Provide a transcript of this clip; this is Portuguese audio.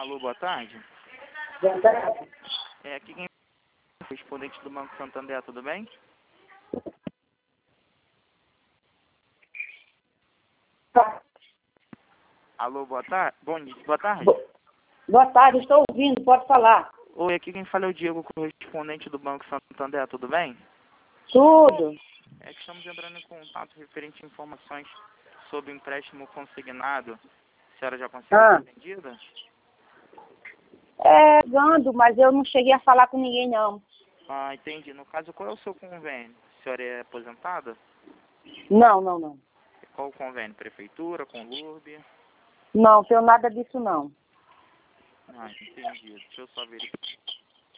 Alô, boa tarde. Boa tarde. Aqui quem é o correspondente do Banco Santander, tudo bem? Tá. Alô, boa tarde. Bom dia, boa tarde. Boa tarde, estou ouvindo, pode falar. Oi, aqui quem fala é o Diego, correspondente do Banco Santander, tudo bem? Tudo. É que estamos entrando em contato referente a informações sobre empréstimo consignado. A senhora já conseguiu ser atendida? Ando, mas eu não cheguei a falar com ninguém, não. Ah, entendi. No caso, qual é o seu convênio? A senhora é aposentada? Não. Qual o convênio? Prefeitura, com LURB? Não tenho nada disso, não. Ah, entendi. Deixa eu só verificar.